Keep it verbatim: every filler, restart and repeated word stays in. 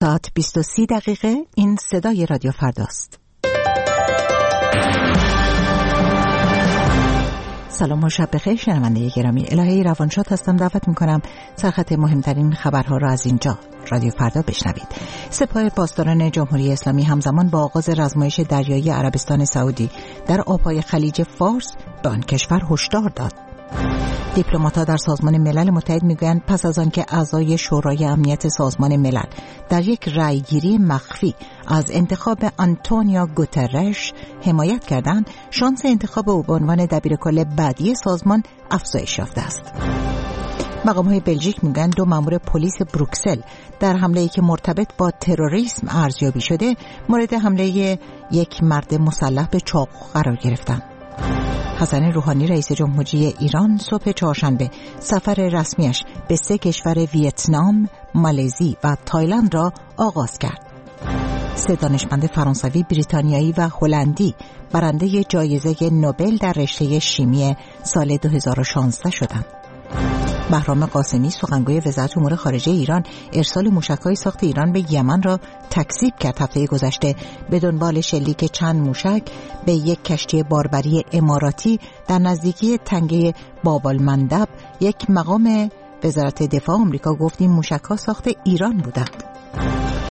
ساعت بیست و سه دقیقه. این صدای رادیو فرداست. سلام و شب بخیر شنونده گرامی. الهه روانشاد هستم. دعوت میکنم سرخط مهمترین خبرها را از اینجا رادیو فردا بشنوید. سپاه پاسداران جمهوری اسلامی همزمان با آغاز رزمایش دریایی عربستان سعودی در آبهای خلیج فارس به آن کشور هشدار داد. دیپلمات‌ها در سازمان ملل متحد میگویند پس از آن که اعضای شورای امنیت سازمان ملل در یک رأیگیری مخفی از انتخاب آنتونیو گوترش حمایت کردند، شانس انتخاب او به عنوان دبیرکل بعدی سازمان افزایش یافته است. مقام‌های بلژیک میگویند دو مأمور پلیس بروکسل در حمله‌ای که مرتبط با تروریسم ارزیابی شده مورد حمله یک مرد مسلح به چاقو قرار گرفتند. حسن روحانی رئیس جمهوری ایران صبح چهارشنبه سفر رسمیش به سه کشور ویتنام، مالزی و تایلند را آغاز کرد. سه دانشمند فرانسوی، بریتانیایی و هلندی برنده جایزه نوبل در رشته شیمی سال دو هزار و شانزده شدند. بهرام قاسمی سخنگوی وزارت امور خارجه ایران ارسال موشک‌های ساخت ایران به یمن را تکذیب کرد. هفته گذشته به دنبال شلیک چند موشک به یک کشتی باربری اماراتی در نزدیکی تنگه باب المندب، یک مقام وزارت دفاع آمریکا گفت این موشک‌ها ساخت ایران بودند.